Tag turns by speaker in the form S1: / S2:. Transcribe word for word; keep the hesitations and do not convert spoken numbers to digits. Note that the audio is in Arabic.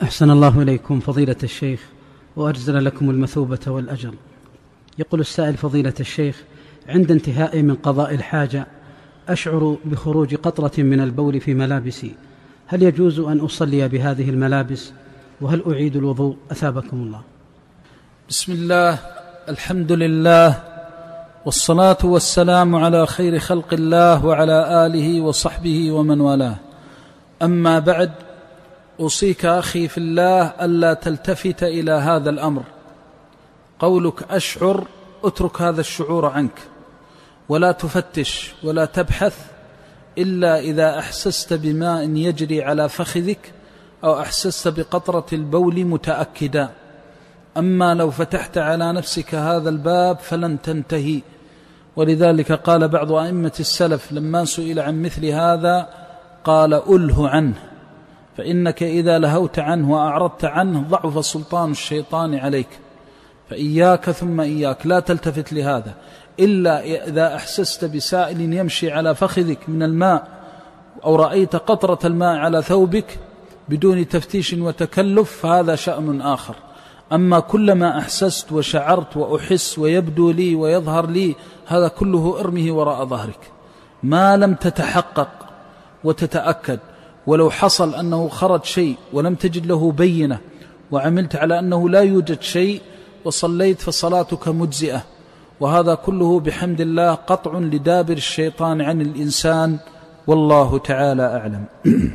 S1: أحسن الله إليكم فضيلة الشيخ وأجزل لكم المثوبة والأجر. يقول السائل: فضيلة الشيخ، عند انتهائي من قضاء الحاجة أشعر بخروج قطرة من البول في ملابسي، هل يجوز أن أصلي بهذه الملابس؟ وهل أعيد الوضوء أثابكم الله؟
S2: بسم الله، الحمد لله، والصلاة والسلام على خير خلق الله وعلى آله وصحبه ومن والاه. أما بعد، أوصيك أخي في الله ألا تلتفت إلى هذا الأمر. قولك أشعر، اترك هذا الشعور عنك، ولا تفتش ولا تبحث إلا إذا أحسست بماء يجري على فخذك أو أحسست بقطرة البول متأكدا. أما لو فتحت على نفسك هذا الباب فلن تنتهي. ولذلك قال بعض أئمة السلف لما سئل عن مثل هذا قال: أله عنه، فإنك إذا لهوت عنه وأعرضت عنه ضعف سلطان الشيطان عليك. فإياك ثم إياك، لا تلتفت لهذا إلا إذا أحسست بسائل يمشي على فخذك من الماء، أو رأيت قطرة الماء على ثوبك بدون تفتيش وتكلف، فهذا شأن آخر. أما كلما أحسست وشعرت وأحس ويبدو لي ويظهر لي، هذا كله ارمه وراء ظهرك ما لم تتحقق وتتأكد. ولو حصل أنه خرج شيء ولم تجد له بينة وعملت على أنه لا يوجد شيء وصليت فصلاتك مجزئة. وهذا كله بحمد الله قطع لدابر الشيطان عن الإنسان، والله تعالى أعلم.